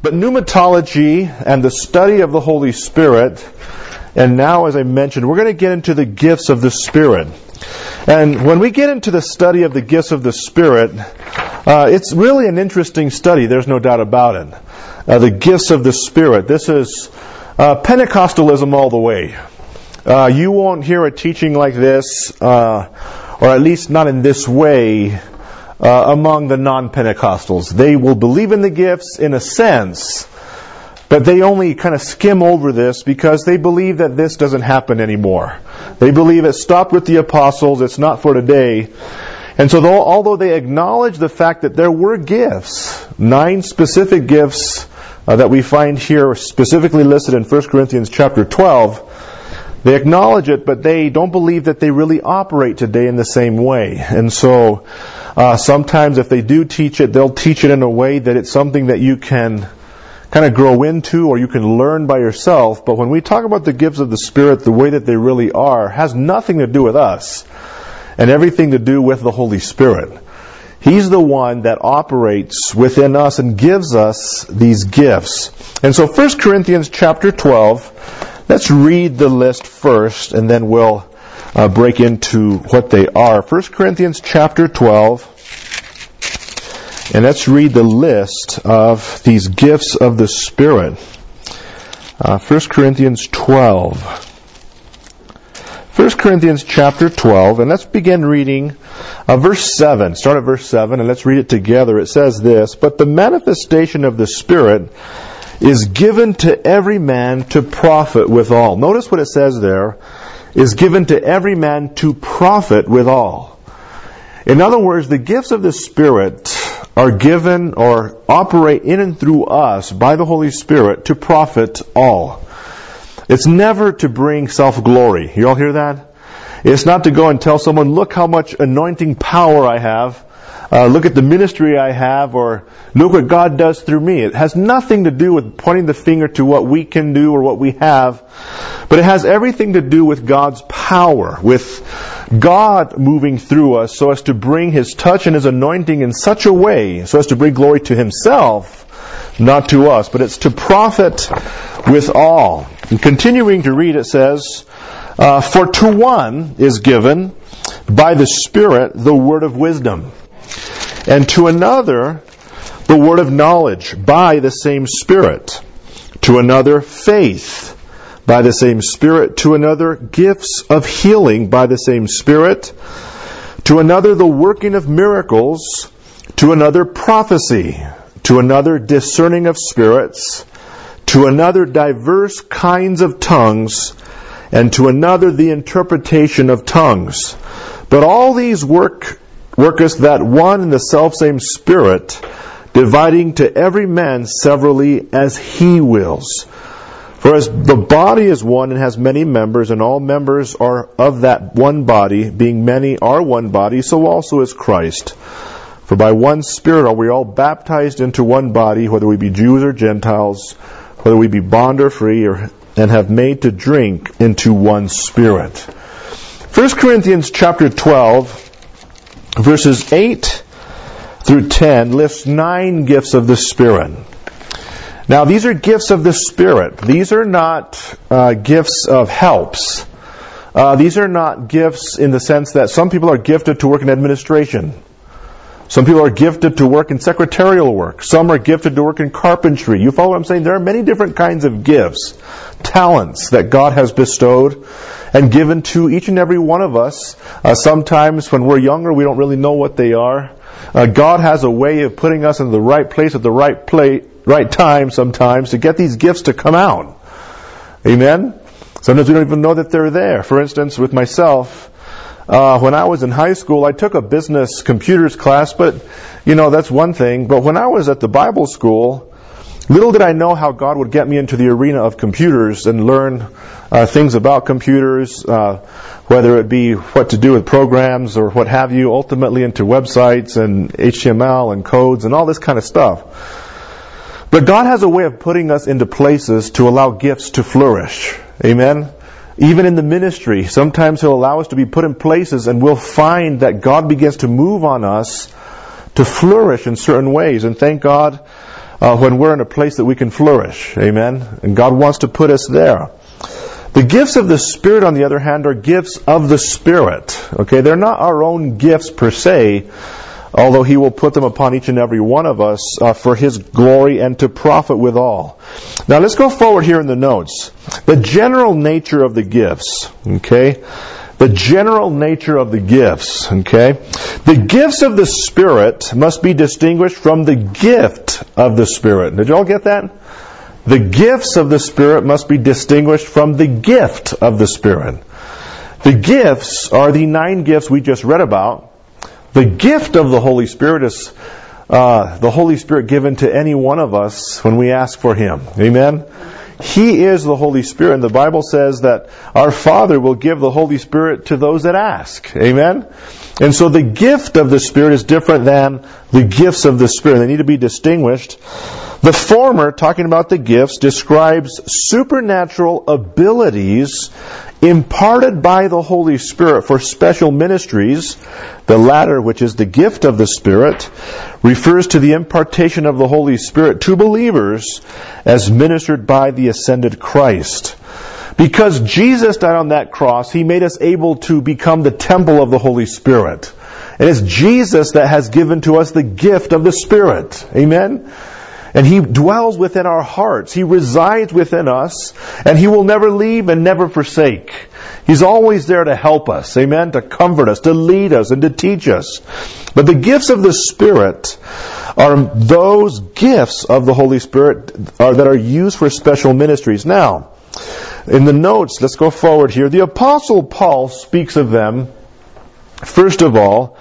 But pneumatology and the study of the Holy Spirit, and now, as I mentioned, we're going to get into the gifts of the Spirit. And when we get into the study of the gifts of the Spirit, it's really an interesting study, there's no doubt about it. The gifts of the Spirit. This is Pentecostalism all the way. You won't hear a teaching like this, or at least not in this way, among the non-Pentecostals. They will believe in the gifts in a sense, but they only kind of skim over this because they believe that this doesn't happen anymore. They believe it stopped with the apostles, it's not for today. And so although they acknowledge the fact that there were gifts, 9 specific gifts that we find here specifically listed in 1 Corinthians chapter 12, they acknowledge it, but they don't believe that they really operate today in the same way. And so sometimes if they do teach it, they'll teach it in a way that it's something that you can kind of grow into or you can learn by yourself. But when we talk about the gifts of the Spirit, the way that they really are, has nothing to do with us and everything to do with the Holy Spirit. He's the one that operates within us and gives us these gifts. And so 1 Corinthians chapter 12, let's read the list first and then we'll break into what they are. 1 Corinthians chapter 12, and let's read the list of these gifts of the Spirit. 1 Corinthians 12. 1 Corinthians chapter 12, and let's begin reading verse 7. Start at verse 7, and let's read it together. It says this, "But the manifestation of the Spirit is given to every man to profit withal." Notice what it says there, is given to every man to profit withal. In other words, the gifts of the Spirit are given or operate in and through us by the Holy Spirit to profit all. It's never to bring self-glory. You all hear that? It's not to go and tell someone, look how much anointing power I have. Look at the ministry I have, or look what God does through me. It has nothing to do with pointing the finger to what we can do or what we have, but it has everything to do with God's power, with God moving through us so as to bring His touch and His anointing in such a way so as to bring glory to Himself, not to us, but it's to profit with all. And continuing to read, it says, "For to one is given by the Spirit the word of wisdom, and to another the word of knowledge by the same Spirit, to another faith by the same Spirit, to another gifts of healing by the same Spirit, to another the working of miracles, to another prophecy, to another discerning of spirits, to another diverse kinds of tongues, and to another the interpretation of tongues. But all these worketh that one and the selfsame Spirit, dividing to every man severally as He wills. For as the body is one and has many members, and all members are of that one body, being many are one body, so also is Christ. For by one Spirit are we all baptized into one body, whether we be Jews or Gentiles, whether we be bond or free, and have made to drink into one Spirit." 1 Corinthians chapter 12, verses 8 through 10 lists 9 gifts of the Spirit. Now, these are gifts of the Spirit. These are not gifts of helps. These are not gifts in the sense that some people are gifted to work in administration. Some people are gifted to work in secretarial work. Some are gifted to work in carpentry. You follow what I'm saying? There are many different kinds of gifts, talents that God has bestowed and given to each and every one of us. Sometimes when we're younger, we don't really know what they are. God has a way of putting us in the right place at the right time sometimes to get these gifts to come out. Amen? Sometimes we don't even know that they're there. For instance, with myself, when I was in high school, I took a business computers class, but, that's one thing. But when I was at the Bible school, little did I know how God would get me into the arena of computers and learn things about computers, whether it be what to do with programs or what have you, ultimately into websites and HTML and codes and all this kind of stuff. But God has a way of putting us into places to allow gifts to flourish. Amen? Even in the ministry, sometimes He'll allow us to be put in places and we'll find that God begins to move on us to flourish in certain ways. And thank God, when we're in a place that we can flourish. Amen? And God wants to put us there. The gifts of the Spirit, on the other hand, are gifts of the Spirit. Okay, they're not our own gifts per se, although He will put them upon each and every one of us for His glory and to profit withal. Now let's go forward here in the notes. The general nature of the gifts. Okay? The general nature of the gifts. Okay? The gifts of the Spirit must be distinguished from the gift of the Spirit. Did you all get that? The gifts of the Spirit must be distinguished from the gift of the Spirit. The gifts are the 9 gifts we just read about. The gift of the Holy Spirit is the Holy Spirit given to any one of us when we ask for Him. Amen? He is the Holy Spirit, and the Bible says that our Father will give the Holy Spirit to those that ask. Amen? And so the gift of the Spirit is different than the gifts of the Spirit. They need to be distinguished. The former, talking about the gifts, describes supernatural abilities imparted by the Holy Spirit for special ministries. The latter, which is the gift of the Spirit, refers to the impartation of the Holy Spirit to believers as ministered by the ascended Christ. Because Jesus died on that cross, He made us able to become the temple of the Holy Spirit. And it's Jesus that has given to us the gift of the Spirit. Amen? And He dwells within our hearts. He resides within us. And He will never leave and never forsake. He's always there to help us. Amen? To comfort us, to lead us, and to teach us. But the gifts of the Spirit are those gifts of the Holy Spirit that are used for special ministries. Now, in the notes, let's go forward here. The Apostle Paul speaks of them. First of all,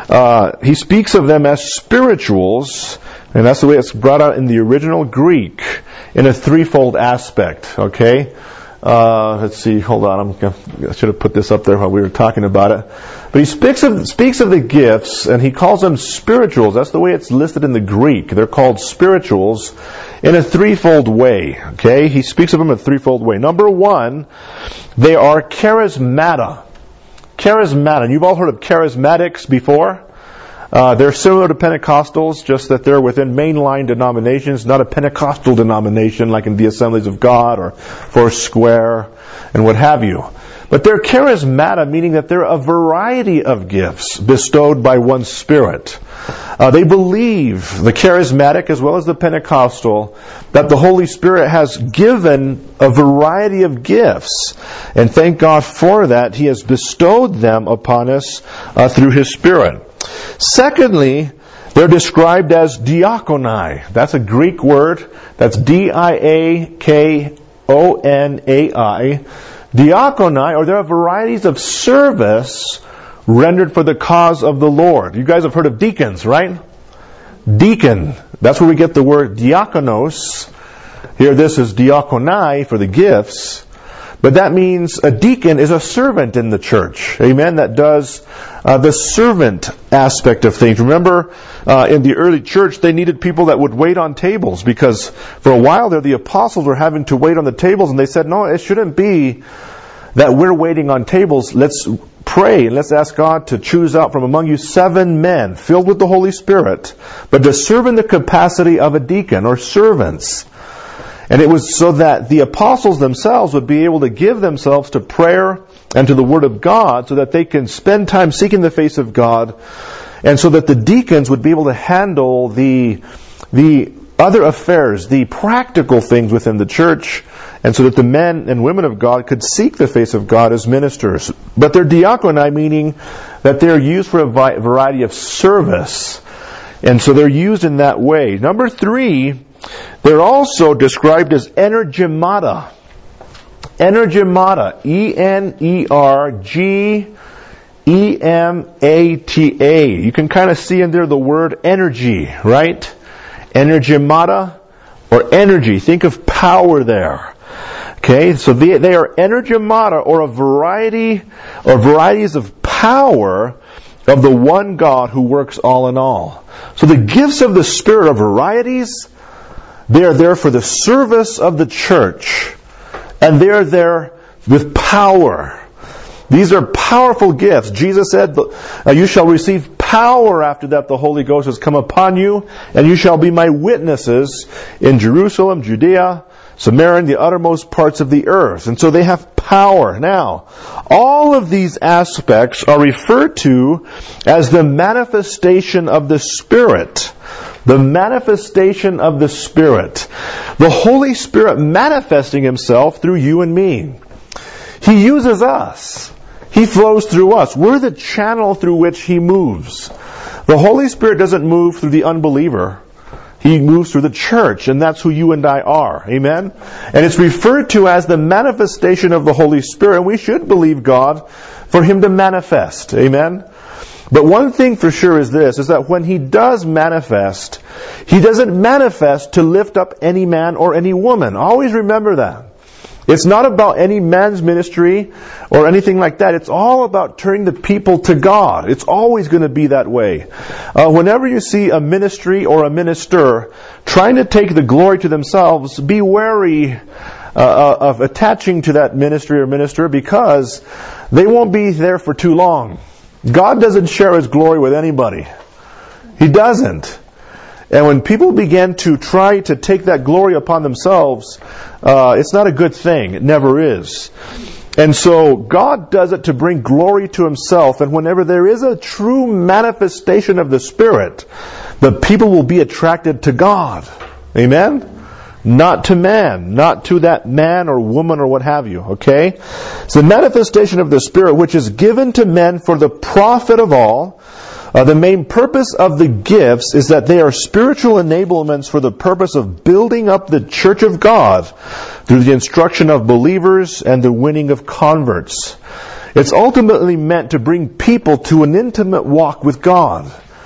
he speaks of them as spirituals. And that's the way it's brought out in the original Greek in a threefold aspect. Okay? Let's see, hold on. I should have put this up there while we were talking about it. But he speaks of the gifts, and he calls them spirituals. That's the way it's listed in the Greek. They're called spirituals in a threefold way. Okay? He speaks of them in a threefold way. Number 1, they are charismata. Charismata. And you've all heard of charismatics before. They're similar to Pentecostals, just that they're within mainline denominations, not a Pentecostal denomination like in the Assemblies of God or Foursquare and what have you. But they're charismata, meaning that they're a variety of gifts bestowed by one Spirit. They believe, the charismatic as well as the Pentecostal, that the Holy Spirit has given a variety of gifts. And thank God for that. He has bestowed them upon us through His Spirit. Secondly, they're described as diakonai. That's a Greek word. That's diakonai. Diakonai, or there are varieties of service rendered for the cause of the Lord. You guys have heard of deacons, right? Deacon. That's where we get the word diakonos. Here this is diakonai for the gifts. But that means a deacon is a servant in the church. Amen? That does the servant aspect of things. Remember, in the early church, they needed people that would wait on tables, because for a while there, the apostles were having to wait on the tables, and they said, no, it shouldn't be that we're waiting on tables. Let's pray and let's ask God to choose out from among you 7 men filled with the Holy Spirit, but to serve in the capacity of a deacon or servants. And it was so that the apostles themselves would be able to give themselves to prayer and to the Word of God, so that they can spend time seeking the face of God, and so that the deacons would be able to handle the other affairs, the practical things within the church, and so that the men and women of God could seek the face of God as ministers. But they're diakonai, meaning that they're used for a variety of service. And so they're used in that way. Number 3, they're also described as energemata. Energemata. E-N-E-R-G-E-M-A-T-A. You can kind of see in there the word energy, right? Energemata or energy. Think of power there. Okay, so they are energemata, or a variety or varieties of power of the one God who works all in all. So the gifts of the Spirit are varieties. They are there for the service of the church. And they are there with power. These are powerful gifts. Jesus said, you shall receive power after that the Holy Ghost has come upon you, and you shall be my witnesses in Jerusalem, Judea, Samaria, and the uttermost parts of the earth. And so they have power. Now, all of these aspects are referred to as the manifestation of the Spirit. The manifestation of the Spirit. The Holy Spirit manifesting Himself through you and me. He uses us. He flows through us. We're the channel through which He moves. The Holy Spirit doesn't move through the unbeliever. He moves through the church, and that's who you and I are. Amen? And it's referred to as the manifestation of the Holy Spirit, and we should believe God for Him to manifest. Amen? But one thing for sure is this, is that when He does manifest, He doesn't manifest to lift up any man or any woman. Always remember that. It's not about any man's ministry or anything like that. It's all about turning the people to God. It's always going to be that way. Whenever you see a ministry or a minister trying to take the glory to themselves, be wary of attaching to that ministry or minister, because they won't be there for too long. God doesn't share His glory with anybody. He doesn't. And when people begin to try to take that glory upon themselves, it's not a good thing. It never is. And so God does it to bring glory to Himself. And whenever there is a true manifestation of the Spirit, the people will be attracted to God. Amen? Not to man. Not to that man or woman or what have you. Okay? It's the manifestation of the Spirit which is given to men for the profit of all. The main purpose of the gifts is that they are spiritual enablements for the purpose of building up the church of God through the instruction of believers and the winning of converts. It's ultimately meant to bring people to an intimate walk with God.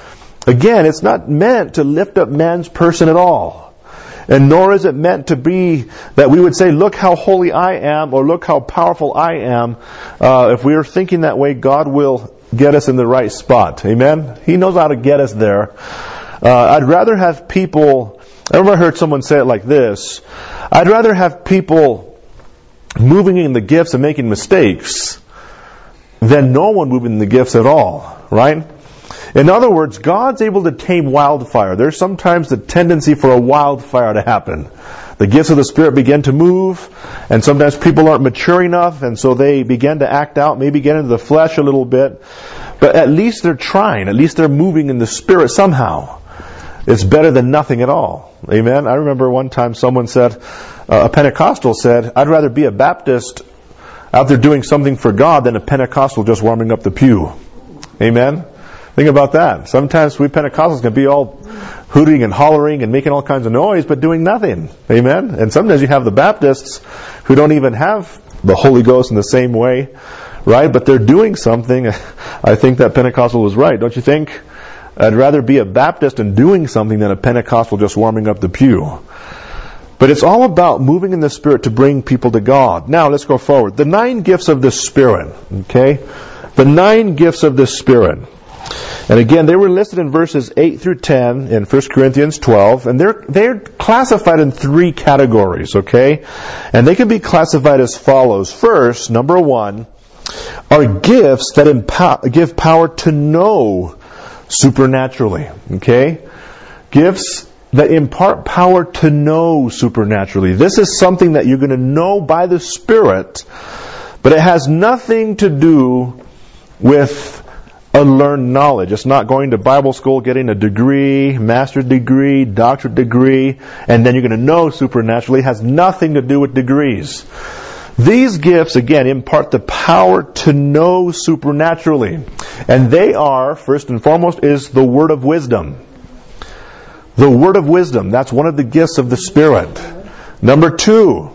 Again, it's not meant to lift up man's person at all. And nor is it meant to be that we would say, look how holy I am, or look how powerful I am. If we are thinking that way, God will get us in the right spot. Amen? He knows how to get us there. I'd rather have people, I remember I heard someone say it like this, I'd rather have people moving in the gifts and making mistakes than no one moving in the gifts at all. Right? In other words, God's able to tame wildfire. There's sometimes the tendency for a wildfire to happen. The gifts of the Spirit begin to move, and sometimes people aren't mature enough, and so they begin to act out, maybe get into the flesh a little bit. But at least they're trying. At least they're moving in the Spirit somehow. It's better than nothing at all. Amen? I remember one time someone said, a Pentecostal said, I'd rather be a Baptist out there doing something for God than a Pentecostal just warming up the pew. Amen? Think about that. Sometimes we Pentecostals can be all hooting and hollering and making all kinds of noise, but doing nothing. Amen? And sometimes you have the Baptists who don't even have the Holy Ghost in the same way, right? But they're doing something. I think that Pentecostal was right, don't you think? I'd rather be a Baptist and doing something than a Pentecostal just warming up the pew. But it's all about moving in the Spirit to bring people to God. Now, let's go forward. The 9 gifts of the Spirit. Okay? The 9 gifts of the Spirit. And again, they were listed in verses 8 through 10 in 1 Corinthians 12, and they're classified in 3 categories, okay? And they can be classified as follows. First, number 1, are gifts that give power to know supernaturally, okay? Gifts that impart power to know supernaturally. This is something that you're going to know by the Spirit, but it has nothing to do with unlearned knowledge. It's not going to Bible school, getting a degree, master's degree, doctorate degree, and then you're going to know supernaturally. It has nothing to do with degrees. These gifts, again, impart the power to know supernaturally. And they are, first and foremost, is the word of wisdom. The word of wisdom. That's one of the gifts of the Spirit. Number 2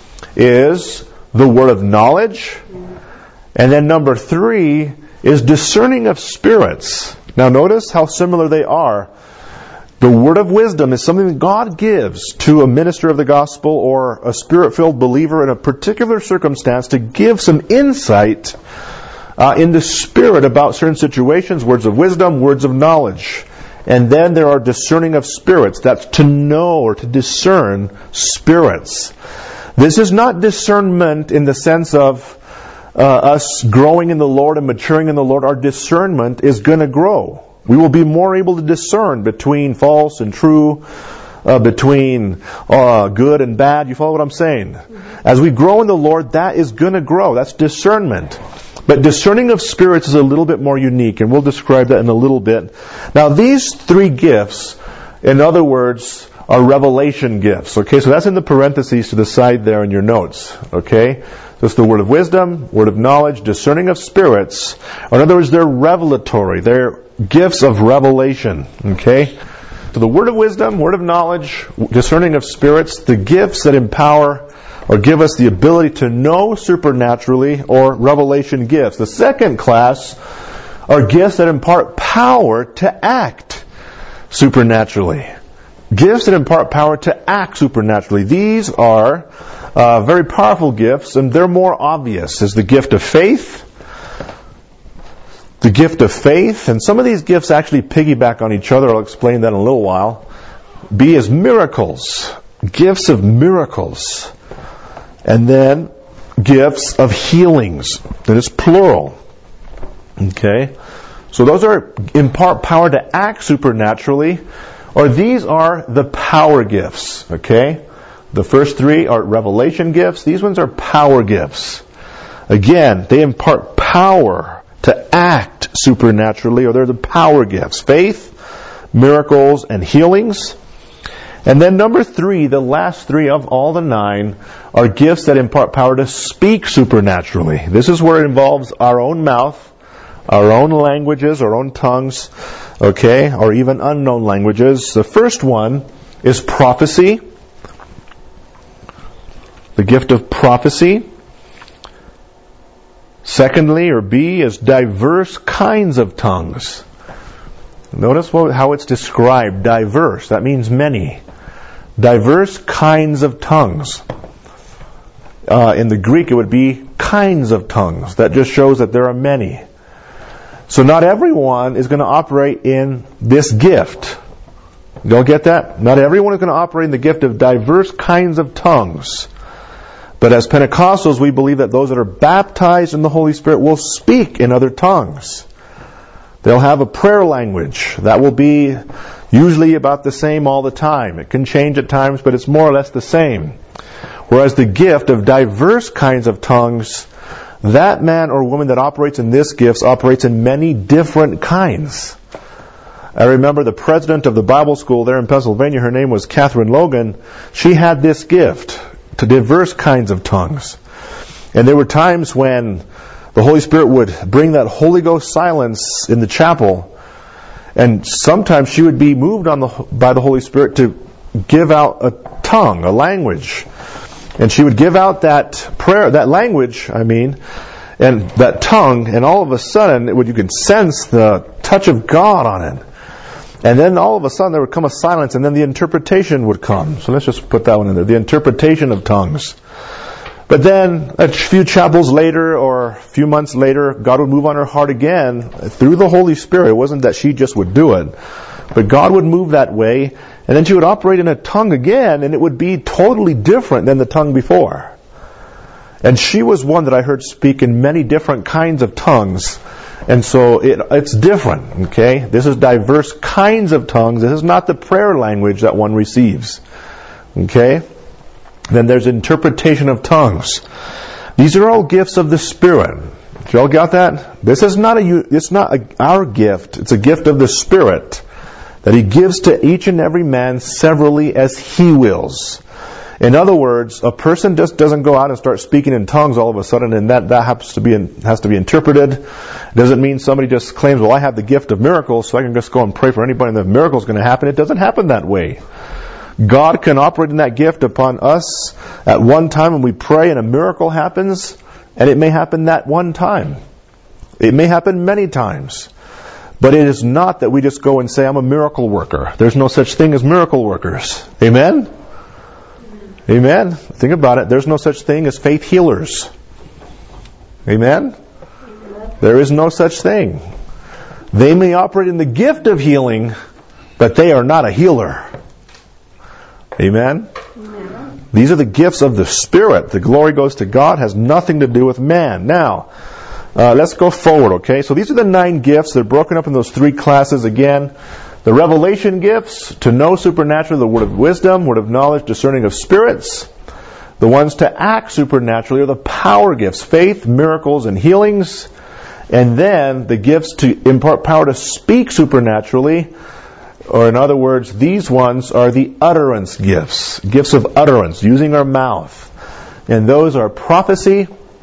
is the word of knowledge. And then number 3 is discerning of spirits. Now notice how similar they are. The word of wisdom is something that God gives to a minister of the gospel or a Spirit-filled believer in a particular circumstance to give some insight in the Spirit about certain situations, words of wisdom, words of knowledge. And then there are discerning of spirits. That's to know or to discern spirits. This is not discernment in the sense of us growing in the Lord and maturing in the Lord. Our discernment is going to grow. We will be more able to discern between false and true, between good and bad. You follow what I'm saying? As we grow in the Lord, that is going to grow. That's discernment. But discerning of spirits is a little bit more unique, and we'll describe that in a little bit. Now, these three gifts, in other words, are revelation gifts. Okay, so that's in the parentheses to the side there in your notes. Okay, so it's the word of wisdom, word of knowledge, discerning of spirits. Or in other words, they're revelatory. They're gifts of revelation. Okay, so the word of wisdom, word of knowledge, discerning of spirits, the gifts that empower or give us the ability to know supernaturally, or revelation gifts. The second class are gifts that impart power to act supernaturally. Gifts that impart power to act supernaturally. These are very powerful gifts, and they're more obvious. Is the gift of faith. The gift of faith, and some of these gifts actually piggyback on each other. I'll explain that in a little while. B is miracles. Gifts of miracles. And then gifts of healings. That is plural. Okay? So those are impart power to act supernaturally, or these are the power gifts. Okay? The first three are revelation gifts. These ones are power gifts. Again, they impart power to act supernaturally, or they're the power gifts. Faith, miracles, and healings. And then number three, the last three of all the 9, are gifts that impart power to speak supernaturally. This is where it involves our own mouth, our own languages, our own tongues, okay, or even unknown languages. The first one is prophecy. The gift of prophecy. Secondly, or B, is diverse kinds of tongues. Notice how it's described, diverse. That means many. Diverse kinds of tongues. In the Greek, it would be kinds of tongues. That just shows that there are many. So not everyone is going to operate in this gift. You don't get that? Not everyone is going to operate in the gift of diverse kinds of tongues. But as Pentecostals, we believe that those that are baptized in the Holy Spirit will speak in other tongues. They'll have a prayer language. That will be usually about the same all the time. It can change at times, but it's more or less the same. Whereas the gift of diverse kinds of tongues, that man or woman that operates in this gift operates in many different kinds. I remember the president of the Bible school there in Pennsylvania, her name was Catherine Logan. She had this gift to diverse kinds of tongues. And there were times when the Holy Spirit would bring that Holy Ghost silence in the chapel, and sometimes she would be moved by the Holy Spirit to give out a tongue, a language. And she would give out that prayer, that language, and that tongue, and all of a sudden you could sense the touch of God on it. And then all of a sudden there would come a silence, and then the interpretation would come. So let's just put that one in there. The interpretation of tongues. But then a few chapels later or a few months later, God would move on her heart again through the Holy Spirit. It wasn't that she just would do it, but God would move that way, and then she would operate in a tongue again, and it would be totally different than the tongue before. And she was one that I heard speak in many different kinds of tongues. And so it's different, okay? This is diverse kinds of tongues. This is not the prayer language that one receives, okay? Then there's interpretation of tongues. These are all gifts of the Spirit. Did you all got that? This is not our gift. It's a gift of the Spirit that He gives to each and every man severally as He wills. In other words, a person just doesn't go out and start speaking in tongues all of a sudden, and that has to be interpreted. It doesn't mean somebody just claims, well, I have the gift of miracles, so I can just go and pray for anybody and the miracle's going to happen. It doesn't happen that way. God can operate in that gift upon us at one time when we pray and a miracle happens, and it may happen that one time. It may happen many times. But it is not that we just go and say, I'm a miracle worker. There's no such thing as miracle workers. Amen? Amen? Think about it. There's no such thing as faith healers. Amen? There is no such thing. They may operate in the gift of healing, but they are not a healer. Amen? These are the gifts of the Spirit. The glory goes to God, has nothing to do with man. Now, let's go forward, okay? So these are the 9 gifts. They're broken up in those 3 classes again. The revelation gifts, to know supernaturally, the word of wisdom, word of knowledge, discerning of spirits. The ones to act supernaturally are the power gifts, faith, miracles, and healings. And then the gifts to impart power to speak supernaturally, or in other words, these ones are the utterance gifts, gifts of utterance, using our mouth. And those are prophecy,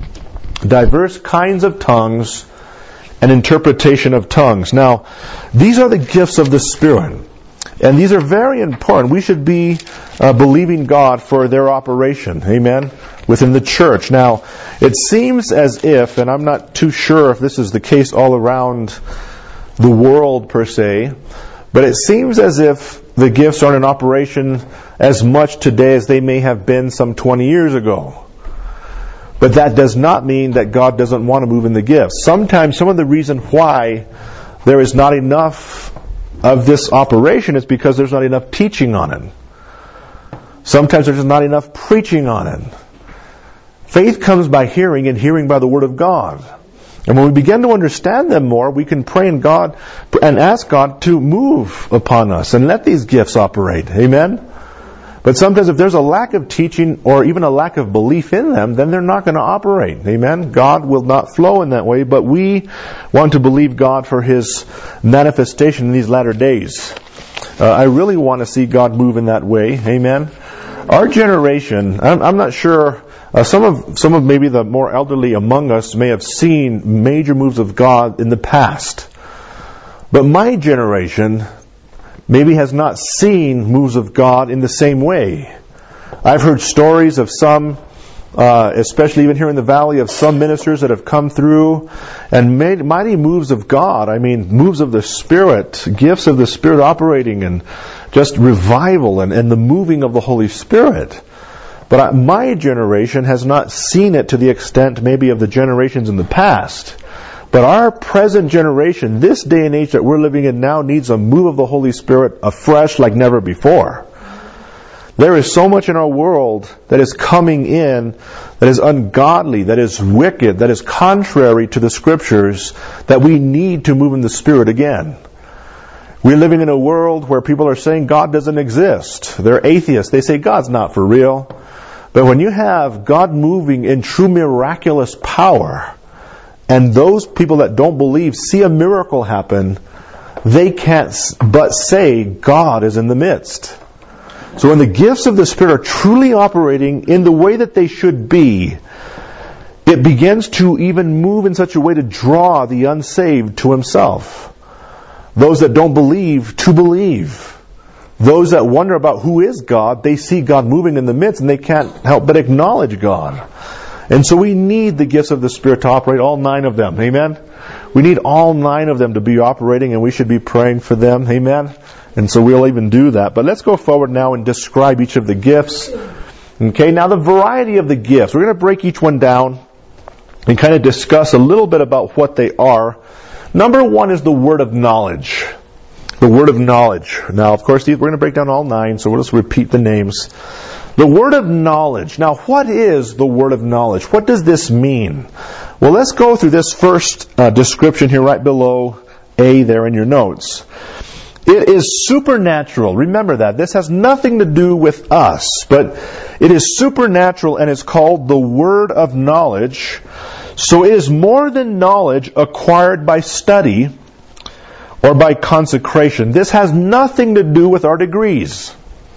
diverse kinds of tongues, and interpretation of tongues. Now, these are the gifts of the Spirit. And these are very important. We should be believing God for their operation. Amen? Within the church. Now, it seems as if, and I'm not too sure if this is the case all around the world per se, but it seems as if the gifts aren't in operation as much today as they may have been some 20 years ago. But that does not mean that God doesn't want to move in the gifts. Sometimes some of the reason why there is not enough of this operation is because there's not enough teaching on it. Sometimes there's not enough preaching on it. Faith comes by hearing, and hearing by the Word of God. And when we begin to understand them more, we can pray in God and ask God to move upon us and let these gifts operate. Amen? But sometimes if there's a lack of teaching or even a lack of belief in them, then they're not going to operate. Amen? God will not flow in that way, but we want to believe God for His manifestation in these latter days. I really want to see God move in that way. Amen? Our generation, I'm not sure, some of maybe the more elderly among us may have seen major moves of God in the past. But my generation maybe has not seen moves of God in the same way. I've heard stories of some, especially even here in the valley, of some ministers that have come through and made mighty moves of God. I mean, moves of the Spirit, gifts of the Spirit operating, and just revival and the moving of the Holy Spirit. But my generation has not seen it to the extent maybe of the generations in the past. But our present generation, this day and age that we're living in now, needs a move of the Holy Spirit afresh like never before. There is so much in our world that is coming in that is ungodly, that is wicked, that is contrary to the Scriptures, that we need to move in the Spirit again. We're living in a world where people are saying God doesn't exist. They're atheists. They say God's not for real. But when you have God moving in true miraculous power, and those people that don't believe see a miracle happen, they can't but say God is in the midst. So when the gifts of the Spirit are truly operating in the way that they should be, it begins to even move in such a way to draw the unsaved to Himself. Those that don't believe to believe. Those that wonder about who is God, they see God moving in the midst and they can't help but acknowledge God. And so we need the gifts of the Spirit to operate, all 9 of them. Amen? We need all 9 of them to be operating, and we should be praying for them. Amen? And so we'll even do that. But let's go forward now and describe each of the gifts. Okay, now the variety of the gifts. We're going to break each one down and kind of discuss a little bit about what they are. Number 1 is the word of knowledge. The word of knowledge. Now, of course, we're going to break down all 9, so we'll just repeat the names. The word of knowledge. Now, what is the word of knowledge? What does this mean? Well, let's go through this first description here right below A there in your notes. It is supernatural. Remember that. This has nothing to do with us, but it is supernatural and is called the word of knowledge. So it is more than knowledge acquired by study or by consecration. This has nothing to do with our degrees.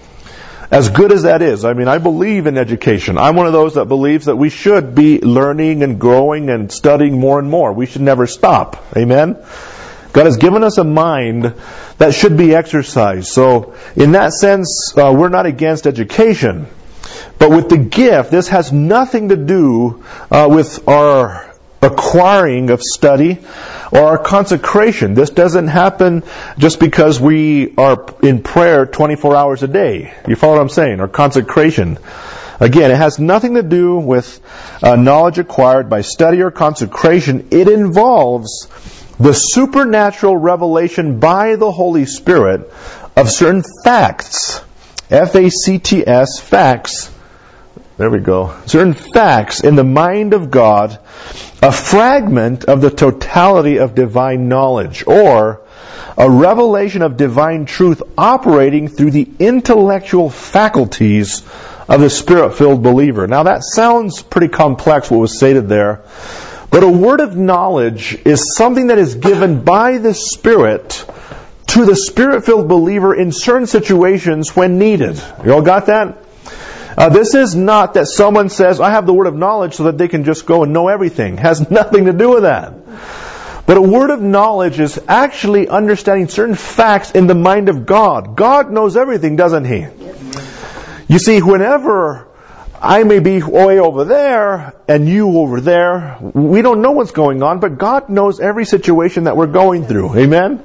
As good as that is, I mean, I believe in education. I'm one of those that believes that we should be learning and growing and studying more and more. We should never stop. Amen? God has given us a mind that should be exercised. So, in that sense, we're not against education. But with the gift, this has nothing to do with our acquiring of study or our consecration. This doesn't happen just because we are in prayer 24 hours a day. You follow what I'm saying? Or consecration. Again, it has nothing to do with knowledge acquired by study or consecration. It involves the supernatural revelation by the Holy Spirit of certain facts. F-A-C-T-S, facts, There we go. Certain facts in the mind of God, a fragment of the totality of divine knowledge, or a revelation of divine truth operating through the intellectual faculties of the Spirit-filled believer. Now that sounds pretty complex, what was stated there. But a word of knowledge is something that is given by the Spirit to the Spirit-filled believer in certain situations when needed. You all got that? This is not that someone says, I have the word of knowledge so that they can just go and know everything. It has nothing to do with that. But a word of knowledge is actually understanding certain facts in the mind of God. God knows everything, doesn't He? You see, whenever I may be way over there and you over there, we don't know what's going on, but God knows every situation that we're going through. Amen?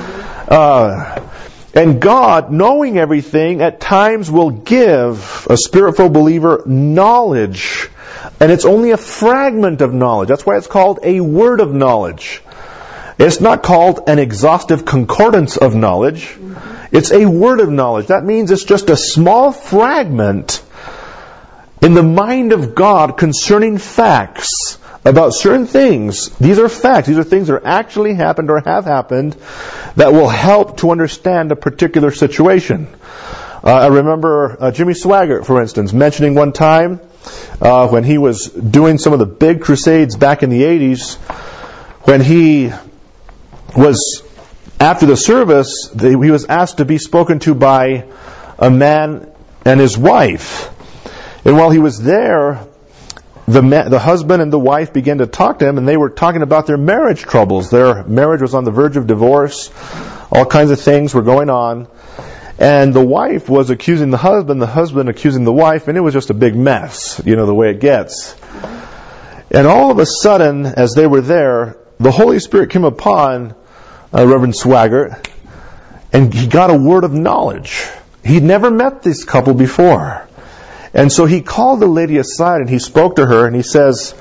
And God, knowing everything, at times will give a Spirit-filled believer knowledge. And it's only a fragment of knowledge. That's why it's called a word of knowledge. It's not called an exhaustive concordance of knowledge. It's a word of knowledge. That means it's just a small fragment in the mind of God concerning facts about certain things. These are facts. These are things that actually happened or have happened that will help to understand a particular situation. I remember Jimmy Swaggart, for instance, mentioning one time when he was doing some of the big crusades back in the 80s, when he was, after the service, he was asked to be spoken to by a man and his wife. And while he was there, the husband and the wife began to talk to him, and they were talking about their marriage troubles. Their marriage was on the verge of divorce. All kinds of things were going on. And the wife was accusing the husband accusing the wife, and it was just a big mess, you know, the way it gets. And all of a sudden, as they were there, the Holy Spirit came upon Reverend Swaggart, and he got a word of knowledge. He'd never met this couple before. And so he called the lady aside and he spoke to her and he says,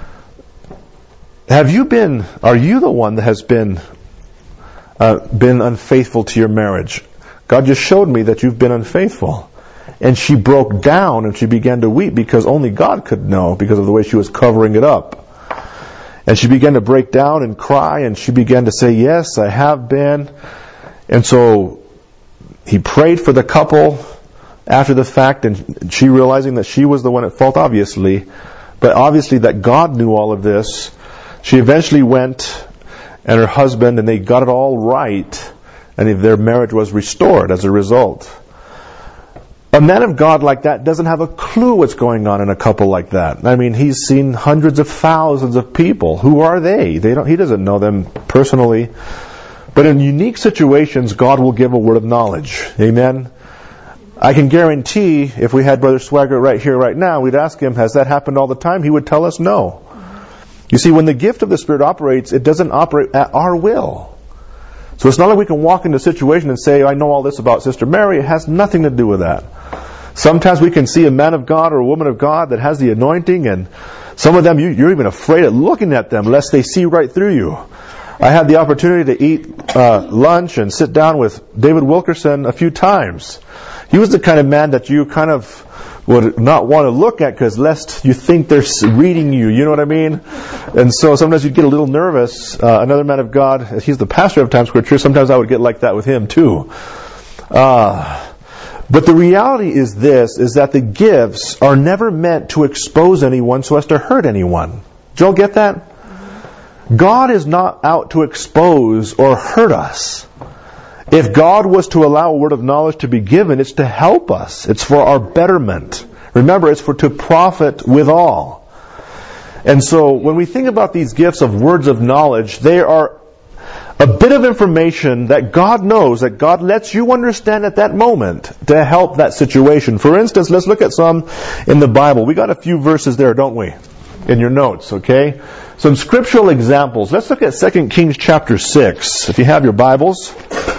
are you the one that has been unfaithful to your marriage? God just showed me that you've been unfaithful. And she broke down and she began to weep because only God could know because of the way she was covering it up. And she began to break down and cry and she began to say, yes, I have been. And so he prayed for the couple after the fact, and she realizing that she was the one at fault, obviously, but obviously that God knew all of this, she eventually went and her husband, and they got it all right, and their marriage was restored as a result. A man of God like that doesn't have a clue what's going on in a couple like that. I mean, he's seen hundreds of thousands of people. Who are they? He doesn't know them personally. But in unique situations, God will give a word of knowledge. Amen? I can guarantee if we had Brother Swaggart right here, right now, we'd ask him, has that happened all the time? He would tell us no. You see, when the gift of the Spirit operates, it doesn't operate at our will. So it's not like we can walk into a situation and say, I know all this about Sister Mary. It has nothing to do with that. Sometimes we can see a man of God or a woman of God that has the anointing, and some of them, you're even afraid of looking at them lest they see right through you. I had the opportunity to eat lunch and sit down with David Wilkerson a few times. He was the kind of man that you kind of would not want to look at because lest you think they're reading you, you know what I mean? And so sometimes you'd get a little nervous. Another man of God, he's the pastor of Times Square Church, sometimes I would get like that with him too. But the reality is this, is that the gifts are never meant to expose anyone so as to hurt anyone. Did you all get that? God is not out to expose or hurt us. If God was to allow a word of knowledge to be given, it's to help us. It's for our betterment. Remember, it's to profit withal. And so when we think about these gifts of words of knowledge, they are a bit of information that God knows, that God lets you understand at that moment to help that situation. For instance, let's look at some in the Bible. We got a few verses there, don't we? In your notes, okay? Some scriptural examples. Let's look at 2 Kings chapter 6. If you have your Bibles.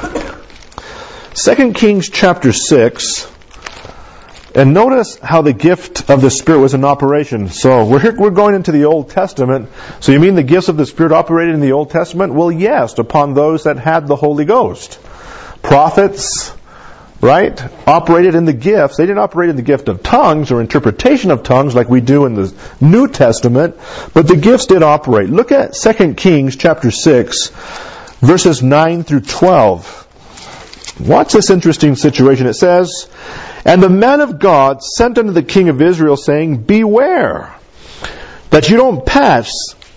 2 Kings chapter 6, and notice how the gift of the Spirit was in operation. So we're going into the Old Testament. So you mean the gifts of the Spirit operated in the Old Testament? Well, yes, upon those that had the Holy Ghost. Prophets, right, operated in the gifts. They didn't operate in the gift of tongues or interpretation of tongues like we do in the New Testament, but the gifts did operate. Look at 2 Kings chapter 6, verses 9 through 12. Watch this interesting situation. It says, "And the man of God sent unto the king of Israel, saying, Beware, that you don't pass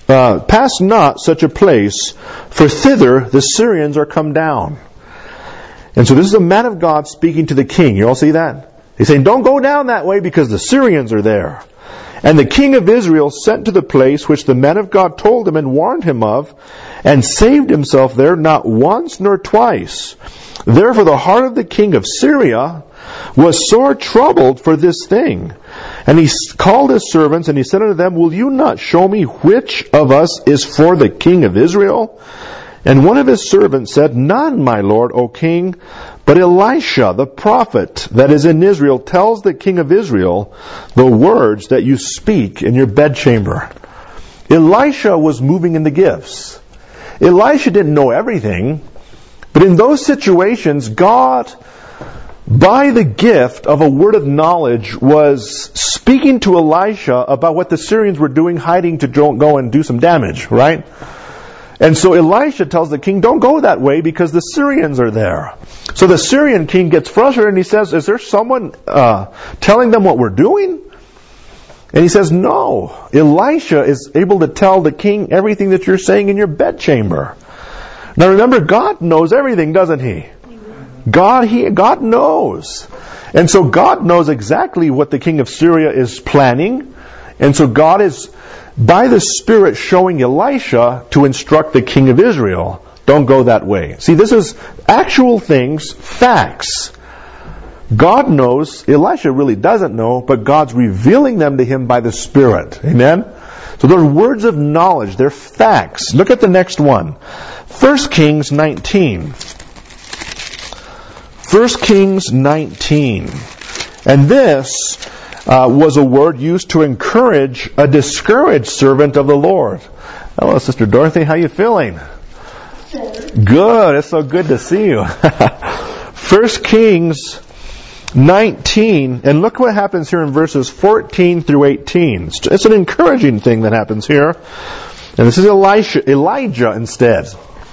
not such a place, for thither the Syrians are come down." And so this is a man of God speaking to the king. You all see that? He's saying, don't go down that way because the Syrians are there. And the king of Israel sent to the place which the man of God told him and warned him of, and saved himself there not once nor twice. Therefore the heart of the king of Syria was sore troubled for this thing. And he called his servants, and he said unto them, Will you not show me which of us is for the king of Israel? And one of his servants said, None, my lord, O king, but Elisha, the prophet that is in Israel, tells the king of Israel the words that you speak in your bedchamber. Elisha was moving in the gifts. Elisha didn't know everything, but in those situations, God, by the gift of a word of knowledge, was speaking to Elisha about what the Syrians were doing, hiding to go and do some damage, right? And so Elisha tells the king, don't go that way because the Syrians are there. So the Syrian king gets frustrated and he says, is there someone telling them what we're doing? And he says, no. Elisha is able to tell the king everything that you're saying in your bedchamber. Now remember, God knows everything, doesn't he? God knows. And so God knows exactly what the king of Syria is planning. And so God is, by the Spirit, showing Elisha to instruct the king of Israel, don't go that way. See, this is actual things, facts. God knows, Elisha really doesn't know, but God's revealing them to him by the Spirit. Amen? So they're words of knowledge, they're facts. Look at the next one. 1 Kings 19. 1 Kings 19. And this was a word used to encourage a discouraged servant of the Lord. Hello, Sister Dorothy. How you feeling? Good. It's so good to see you. 1 Kings 19. And look what happens here in verses 14 through 18. It's an encouraging thing that happens here. And this is Elijah instead.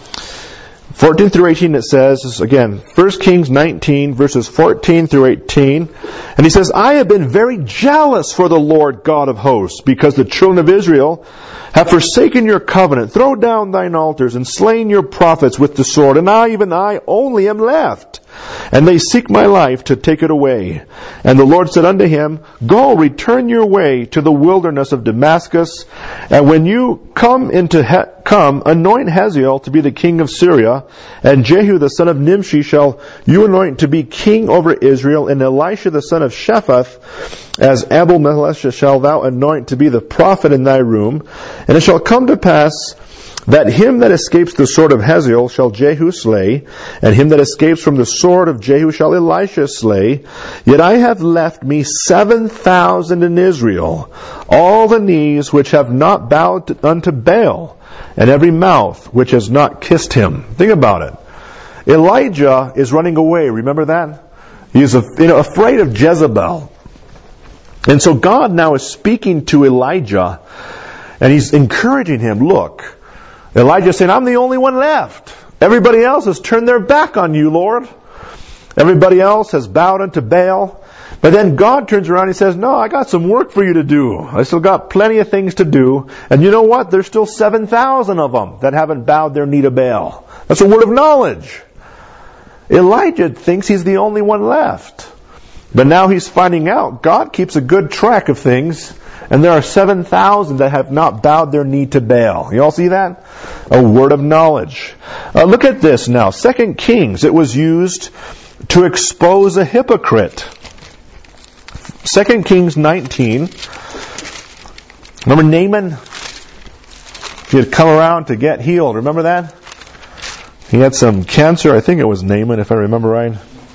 14 through 18 it says, again, 1 Kings 19, verses 14 through 18. And he says, I have been very jealous for the Lord God of hosts, because the children of Israel have forsaken your covenant. Throw down thine altars and slain your prophets with the sword. And I, even I, only am left. And they seek my life to take it away. And the Lord said unto him, Go, return your way to the wilderness of Damascus. And when you come, anoint Hazael to be the king of Syria. And Jehu the son of Nimshi shall you anoint to be king over Israel. And Elisha the son of Shaphat, as Abel-Melech shall thou anoint to be the prophet in thy room. And it shall come to pass that him that escapes the sword of Hazael shall Jehu slay, and him that escapes from the sword of Jehu shall Elisha slay. Yet I have left me 7,000 in Israel, all the knees which have not bowed unto Baal, and every mouth which has not kissed him. Think about it. Elijah is running away. Remember that? He's afraid of Jezebel. And so God now is speaking to Elijah, and he's encouraging him. Look, Elijah's saying, I'm the only one left. Everybody else has turned their back on you, Lord. Everybody else has bowed unto Baal. But then God turns around and he says, no, I got some work for you to do. I still got plenty of things to do. And you know what? There's still 7,000 of them that haven't bowed their knee to Baal. That's a word of knowledge. Elijah thinks he's the only one left. But now he's finding out God keeps a good track of things. And there are 7,000 that have not bowed their knee to Baal. You all see that? A word of knowledge. Look at this now. 2 Kings. It was used to expose a hypocrite. 2 Kings 19. Remember Naaman? He had come around to get healed. Remember that? He had some cancer. I think it was Naaman, if I remember right.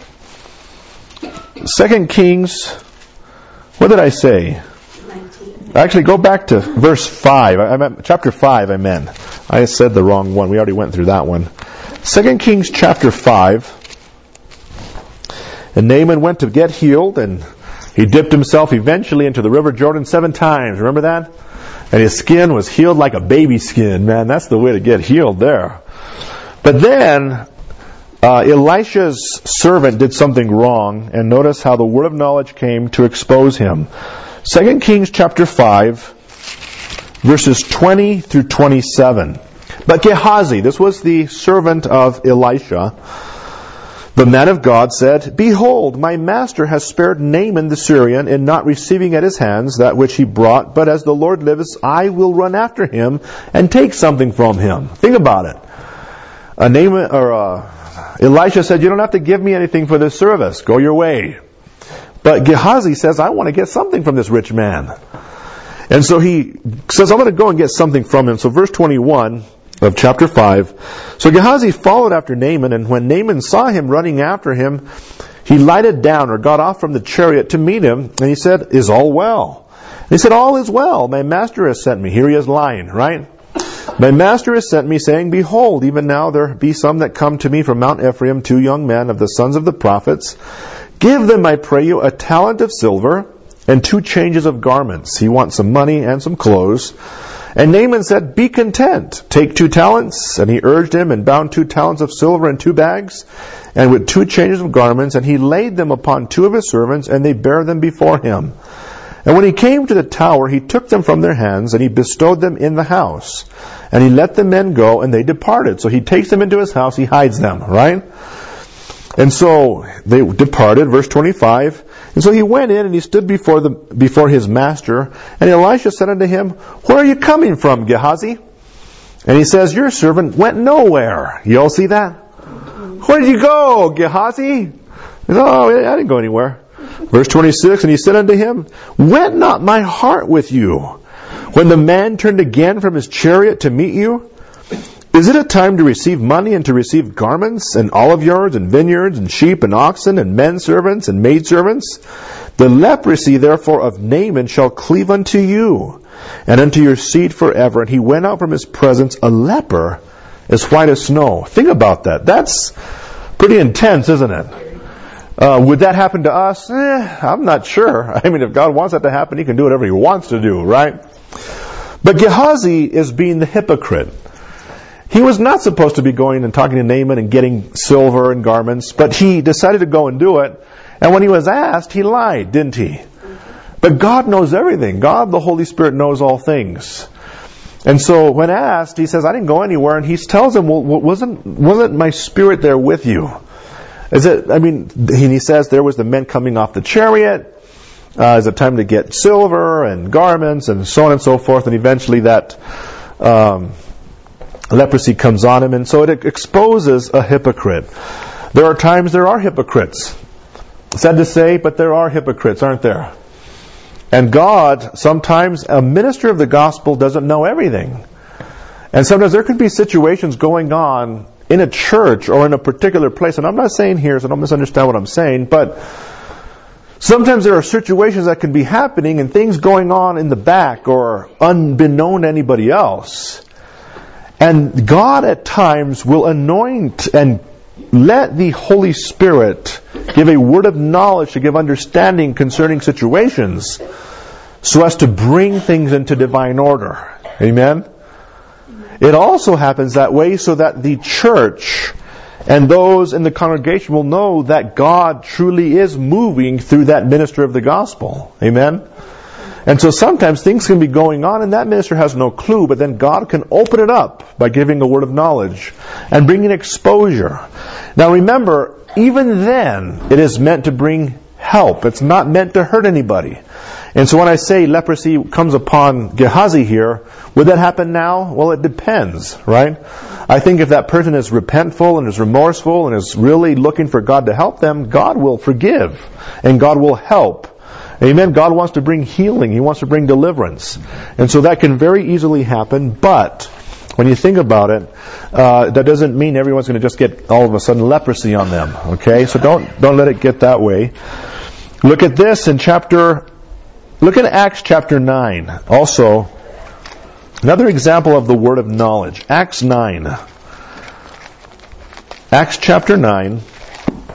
2 Kings. What did I say? Actually, go back to verse 5. I meant chapter 5, I meant. I said the wrong one. We already went through that one. 2 Kings chapter 5. And Naaman went to get healed, and he dipped himself eventually into the river Jordan 7 times. Remember that? And his skin was healed like a baby skin. Man, that's the way to get healed there. But then Elisha's servant did something wrong, and notice how the word of knowledge came to expose him. 2 Kings chapter 5, verses 20 through 27. But Gehazi, this was the servant of Elisha, the man of God, said, "Behold, my master has spared Naaman the Syrian in not receiving at his hands that which he brought, but as the Lord lives, I will run after him and take something from him." Think about it. Elisha said, "You don't have to give me anything for this service. Go your way." But Gehazi says, "I want to get something from this rich man." And so he says, "I'm going to go and get something from him." So verse 21 of chapter 5. So Gehazi followed after Naaman, and when Naaman saw him running after him, he lighted down or got off from the chariot to meet him, and he said, "Is all well?" And he said, "All is well. My master has sent me." Here he is lying, right? "My master has sent me, saying, Behold, even now there be some that come to me from Mount Ephraim, 2 young men of the sons of the prophets. Give them, I pray you, a talent of silver and 2 changes of garments." He wants some money and some clothes. And Naaman said, "Be content. Take 2 talents. And he urged him and bound 2 talents of silver in 2 bags, and with 2 changes of garments. And he laid them upon 2 of his servants, and they bare them before him. And when he came to the tower, he took them from their hands, and he bestowed them in the house. And he let the men go, and they departed. So he takes them into his house, he hides them, right? And so they departed, verse 25. And so he went in and he stood before his master. And Elisha said unto him, "Where are you coming from, Gehazi?" And he says, "Your servant went nowhere." You all see that? "Where did you go, Gehazi?" He said, "Oh, I didn't go anywhere." Verse 26, and he said unto him, "Went not my heart with you when the man turned again from his chariot to meet you? Is it a time to receive money and to receive garments and oliveyards and vineyards and sheep and oxen and men servants and maidservants? The leprosy therefore of Naaman shall cleave unto you and unto your seed forever." And he went out from his presence a leper as white as snow. Think about that. That's pretty intense, isn't it? Would that happen to us? I'm not sure. I mean, if God wants that to happen, He can do whatever He wants to do, right? But Gehazi is being the hypocrite. He was not supposed to be going and talking to Naaman and getting silver and garments, but he decided to go and do it. And when he was asked, he lied, didn't he? But God knows everything. God, the Holy Spirit, knows all things. And so when asked, he says, "I didn't go anywhere." And he tells him, "Well, wasn't my spirit there with you?" He says there was the men coming off the chariot. Is it time to get silver and garments and so on and so forth? And eventually that leprosy comes on him. And so it exposes a hypocrite. There are times there are hypocrites. Sad to say, but there are hypocrites, aren't there? And God, sometimes a minister of the gospel doesn't know everything. And sometimes there could be situations going on in a church or in a particular place. And I'm not saying here, so don't misunderstand what I'm saying, but sometimes there are situations that can be happening and things going on in the back or unbeknown to anybody else. And God at times will anoint and let the Holy Spirit give a word of knowledge to give understanding concerning situations so as to bring things into divine order. Amen? It also happens that way so that the church and those in the congregation will know that God truly is moving through that minister of the gospel. Amen? And so sometimes things can be going on and that minister has no clue, but then God can open it up by giving a word of knowledge and bringing exposure. Now remember, even then, it is meant to bring help. It's not meant to hurt anybody. And so when I say leprosy comes upon Gehazi here, would that happen now? Well, it depends, right? I think if that person is repentful and is remorseful and is really looking for God to help them, God will forgive and God will help. Amen. God wants to bring healing. He wants to bring deliverance. And so that can very easily happen, but when you think about it, that doesn't mean everyone's going to just get all of a sudden leprosy on them. Okay? So don't let it get that way. Look at this look at Acts chapter 9. Also, another example of the word of knowledge. Acts 9. Acts chapter 9.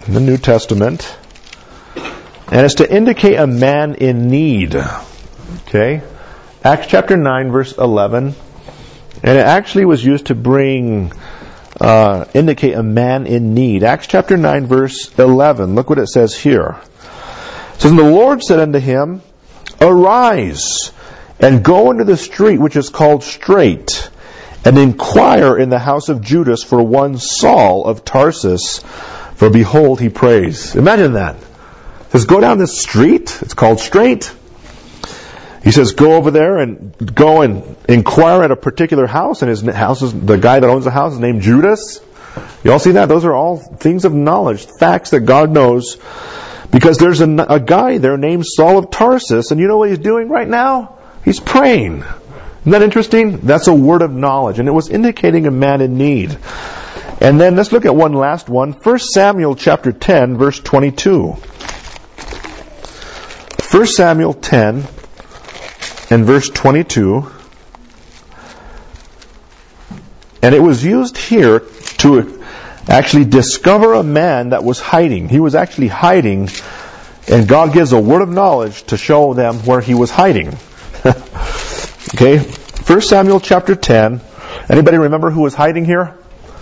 in the New Testament. And it's to indicate a man in need. Okay? Acts chapter 9, verse 11. And it actually was used to indicate a man in need. Acts chapter 9, verse 11. Look what it says here. It says, "And the Lord said unto him, Arise, and go into the street which is called Straight, and inquire in the house of Judas for one Saul of Tarsus, for behold, he prays." Imagine that. It says, go down this street. It's called Straight. He says, go over there and go and inquire at a particular house. And his house is, the guy that owns the house is named Judas. You all see that? Those are all things of knowledge, facts that God knows. Because there's a guy there named Saul of Tarsus. And you know what he's doing right now? He's praying. Isn't that interesting? That's a word of knowledge. And it was indicating a man in need. And then let's look at one last one. 1 Samuel chapter 10, verse 22. 1 Samuel 10 and verse 22. And it was used here to actually discover a man that was hiding. He was actually hiding, and God gives a word of knowledge to show them where he was hiding. Okay, 1 Samuel chapter 10. Anybody remember who was hiding here?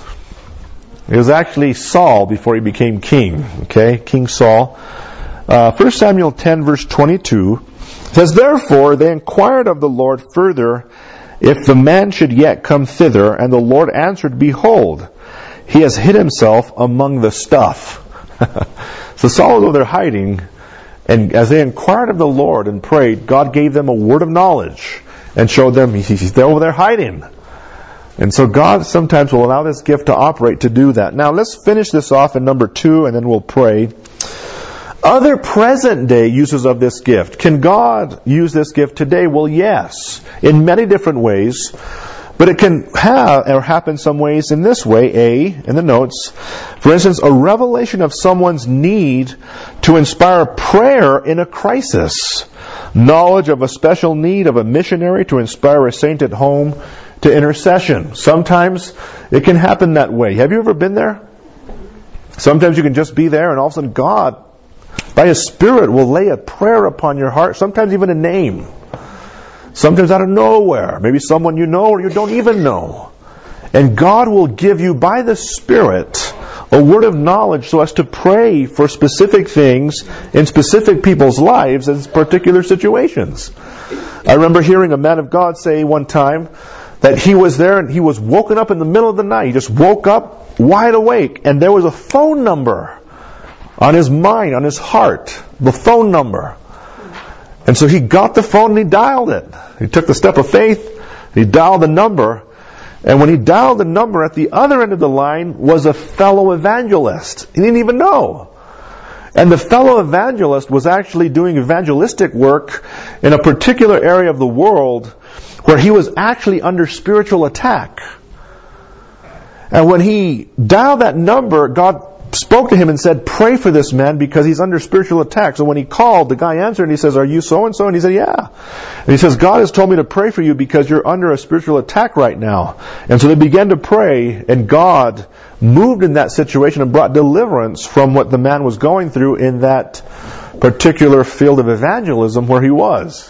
It was actually Saul before he became king. Okay, King Saul. 1 Samuel 10 verse 22 says, "Therefore they inquired of the Lord further, if the man should yet come thither. And the Lord answered, Behold, he has hid himself among the stuff." So Saul was over there hiding, and as they inquired of the Lord and prayed, God gave them a word of knowledge and showed them he's over there hiding. And so God sometimes will allow this gift to operate to do that. Now let's finish this off in number 2, and then we'll pray. Other present day uses of this gift. Can God use this gift today? Well, yes, in many different ways. But it can have or happen some ways in this way. In the notes, for instance, a revelation of someone's need to inspire prayer in a crisis. Knowledge of a special need of a missionary to inspire a saint at home to intercession. Sometimes it can happen that way. Have you ever been there? Sometimes you can just be there, and all of a sudden God, by His Spirit, will lay a prayer upon your heart, sometimes even a name. Sometimes out of nowhere. Maybe someone you know or you don't even know. And God will give you, by the Spirit, a word of knowledge so as to pray for specific things in specific people's lives in particular situations. I remember hearing a man of God say one time that he was there and he was woken up in the middle of the night. He just woke up wide awake, and there was a phone number on his mind, on his heart. The phone number. And so he got the phone and he dialed it. He took the step of faith, he dialed the number, and when he dialed the number, at the other end of the line was a fellow evangelist. He didn't even know. And the fellow evangelist was actually doing evangelistic work in a particular area of the world where he was actually under spiritual attack. And when he dialed that number, God spoke to him and said, pray for this man because he's under spiritual attack. So when he called, the guy answered and he says, are you so-and-so? And he said, yeah. And he says, God has told me to pray for you because you're under a spiritual attack right now. And so they began to pray, and God moved in that situation and brought deliverance from what the man was going through in that particular field of evangelism where he was.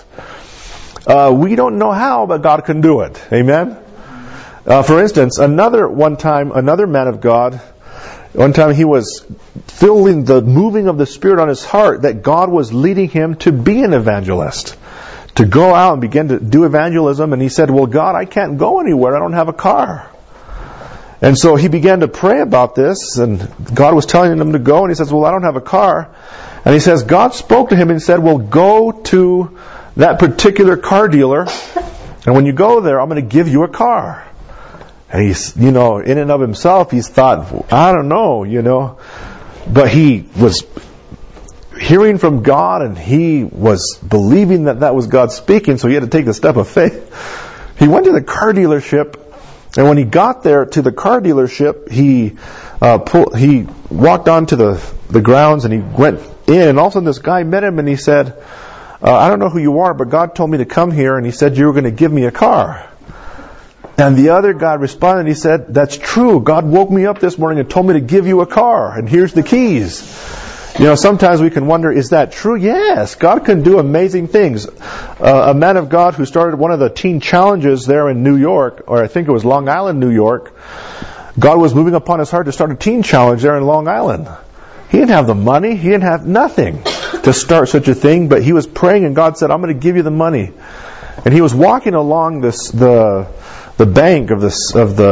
We don't know how, but God can do it. Amen? For instance, another man of God, one time he was feeling the moving of the Spirit on his heart that God was leading him to be an evangelist, to go out and begin to do evangelism. And he said, well, God, I can't go anywhere. I don't have a car. And so he began to pray about this, and God was telling him to go, and he says, well, I don't have a car. And he says, God spoke to him and said, well, go to that particular car dealer, and when you go there, I'm going to give you a car. And he's, in and of himself, he's thought, I don't know, but he was hearing from God, and he was believing that was God speaking, so he had to take the step of faith. He went to the car dealership, and when he got there to the car dealership, he walked onto the grounds, and he went in, and all of a sudden this guy met him, and he said, I don't know who you are, but God told me to come here, and He said you were going to give me a car. And the other guy responded, he said, "That's true. God woke me up this morning and told me to give you a car, and here's the keys." Sometimes we can wonder, is that true? Yes, God can do amazing things. A man of God who started one of the teen challenges there in New York, or I think it was Long Island, New York, God was moving upon his heart to start a teen challenge there in Long Island. He didn't have the money. He didn't have nothing to start such a thing, but he was praying, and God said, "I'm going to give you the money." And he was walking along the bank of the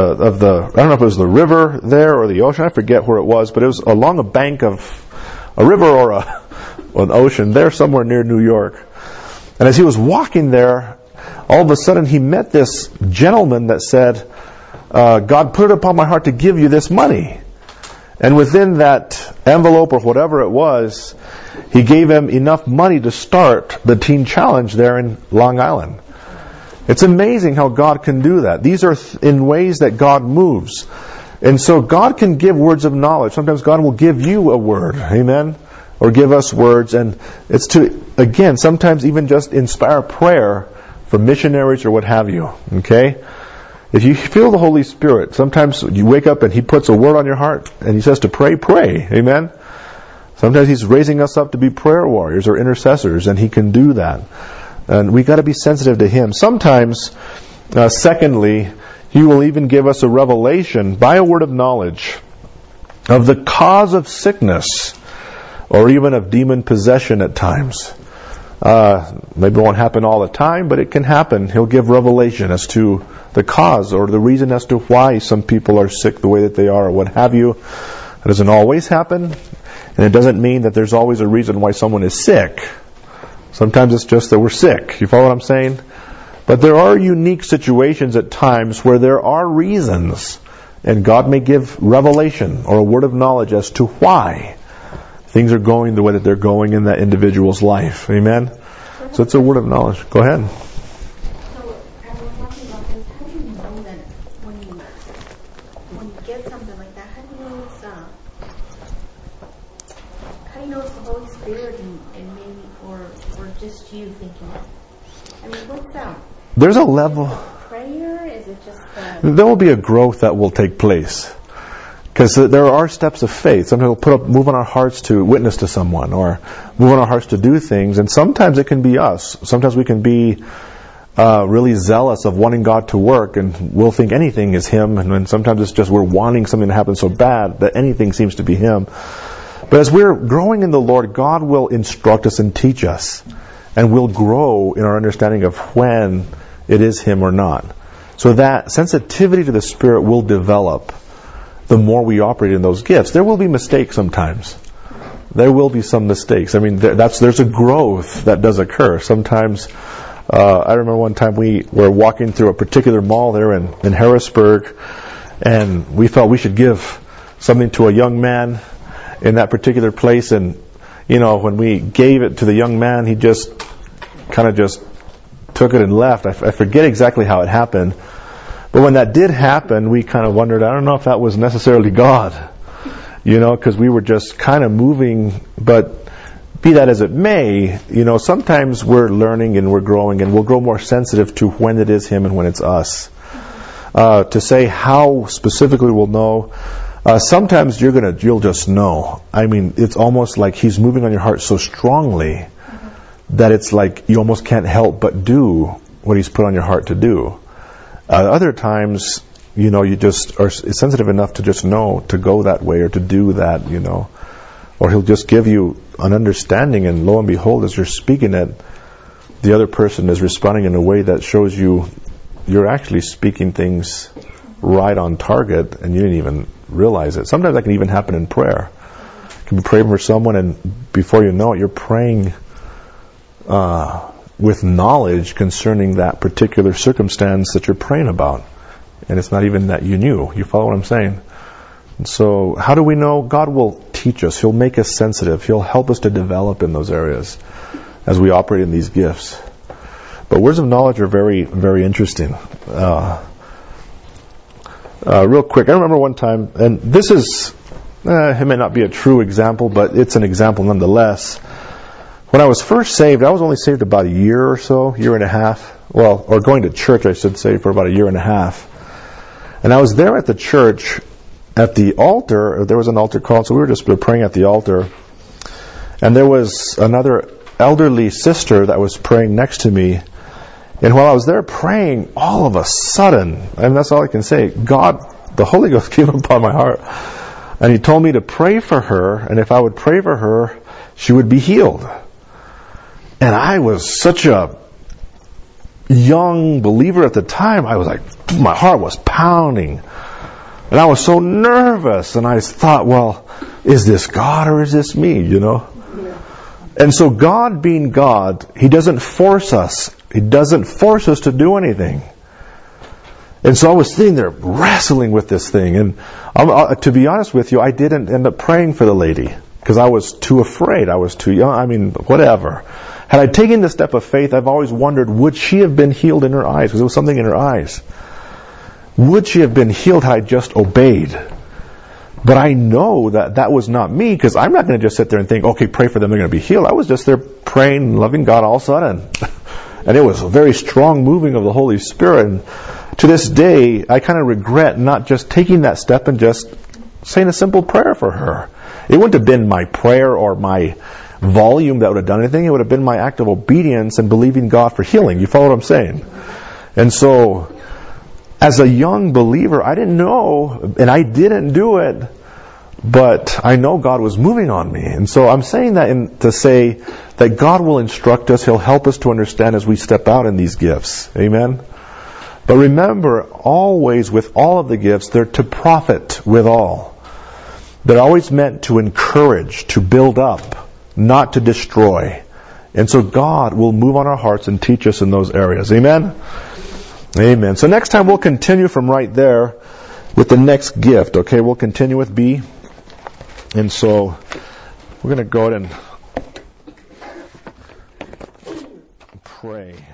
I don't know if it was the river there or the ocean. I forget where it was, but it was along a bank of a river or an ocean there somewhere near New York. And as he was walking there, all of a sudden he met this gentleman that said, "God put it upon my heart to give you this money." And within that envelope or whatever it was, he gave him enough money to start the teen challenge there in Long Island. It's amazing how God can do that. These are in ways that God moves. And so God can give words of knowledge. Sometimes God will give you a word. Amen? Or give us words. And it's to, again, sometimes even just inspire prayer for missionaries or what have you. Okay? If you feel the Holy Spirit, sometimes you wake up and He puts a word on your heart and He says to pray, pray. Amen? Sometimes He's raising us up to be prayer warriors or intercessors, and He can do that. And we got to be sensitive to Him. Sometimes, secondly, He will even give us a revelation by a word of knowledge of the cause of sickness or even of demon possession at times. Maybe it won't happen all the time, but it can happen. He'll give revelation as to the cause or the reason as to why some people are sick the way that they are or what have you. It doesn't always happen, and it doesn't mean that there's always a reason why someone is sick. Sometimes it's just that we're sick. You follow what I'm saying? But there are unique situations at times where there are reasons, and God may give revelation or a word of knowledge as to why things are going the way that they're going in that individual's life. Amen? So it's a word of knowledge. Go ahead. So, I was talking about this. How do you know that when you get something like that, how do you know it's the Holy Spirit and maybe, or just you thinking it? I mean, what's that? There's a level. Prayer? Is it just there will be a growth that will take place. Because there are steps of faith. Sometimes we'll move on our hearts to witness to someone, or move on our hearts to do things. And sometimes it can be us. Sometimes we can be really zealous of wanting God to work, and we'll think anything is Him. And then sometimes it's just we're wanting something to happen so bad that anything seems to be Him. But as we're growing in the Lord, God will instruct us and teach us. And we'll grow in our understanding of when it is Him or not. So that sensitivity to the Spirit will develop the more we operate in those gifts. There will be mistakes sometimes. There will be some mistakes. I mean, there's a growth that does occur. Sometimes, I remember one time we were walking through a particular mall there in Harrisburg, and we felt we should give something to a young man in that particular place. And, when we gave it to the young man, he just took it and left. I forget exactly how it happened. But when that did happen, we kind of wondered, I don't know if that was necessarily God, because we were just kind of moving. But be that as it may, sometimes we're learning and we're growing, and we'll grow more sensitive to when it is Him and when it's us. To say how specifically we'll know, sometimes you'll just know. I mean, it's almost like He's moving on your heart so strongly that it's like you almost can't help but do what He's put on your heart to do. Other times, you just are sensitive enough to just know to go that way or to do that, Or He'll just give you an understanding, and lo and behold, as you're speaking it, the other person is responding in a way that shows you're actually speaking things right on target, and you didn't even realize it. Sometimes that can even happen in prayer. You can be praying for someone, and before you know it, you're praying with knowledge concerning that particular circumstance that you're praying about. And it's not even that you knew. You follow what I'm saying? And so, how do we know? God will teach us. He'll make us sensitive. He'll help us to develop in those areas as we operate in these gifts. But words of knowledge are very, very interesting. Real quick, I remember one time, and this is, it may not be a true example, but it's an example nonetheless. When I was first saved, I was only saved about a year or so, year and a half. Well, or going to church, I should say, for about a year and a half. And I was there at the church at the altar. There was an altar call, so we were just praying at the altar. And there was another elderly sister that was praying next to me. And while I was there praying, all of a sudden, and that's all I can say, God, the Holy Ghost came upon my heart. And He told me to pray for her, and if I would pray for her, she would be healed. And I was such a young believer at the time. I was like, my heart was pounding. And I was so nervous. And I thought, well, is this God or is this me, Yeah. And so God being God, He doesn't force us. He doesn't force us to do anything. And so I was sitting there wrestling with this thing. And to be honest with you, I didn't end up praying for the lady because I was too afraid. I was too young. I mean, whatever. Had I taken the step of faith, I've always wondered, would she have been healed in her eyes? Because there was something in her eyes. Would she have been healed had I just obeyed? But I know that that was not me, because I'm not going to just sit there and think, okay, pray for them, they're going to be healed. I was just there praying and loving God all of a sudden. And it was a very strong moving of the Holy Spirit. And to this day, I kind of regret not just taking that step and just saying a simple prayer for her. It wouldn't have been my prayer or my volume that would have done anything. It would have been my act of obedience and believing God for healing. You follow what I'm saying? And so, as a young believer, I didn't know, and I didn't do it, but I know God was moving on me. And so I'm saying that to say that God will instruct us, He'll help us to understand as we step out in these gifts. Amen? But remember, always with all of the gifts, they're to profit withal. They're always meant to encourage, to build up, not to destroy. And so God will move on our hearts and teach us in those areas. Amen? Amen. So next time we'll continue from right there with the next gift. Okay, we'll continue with B. And so we're going to go ahead and pray.